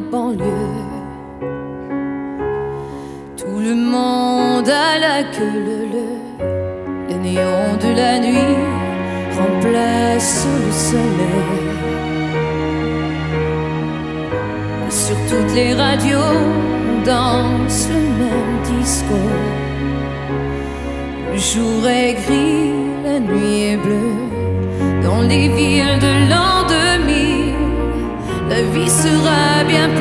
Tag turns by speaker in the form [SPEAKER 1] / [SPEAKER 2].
[SPEAKER 1] banlieue. Tout le monde a la queue leu. Les néons de la nuit remplacent le soleil. Sur toutes les radios, on danse le même disco. Le jour est gris, la nuit est bleue. Dans les villes de l'an 2000, la vie sera bien plus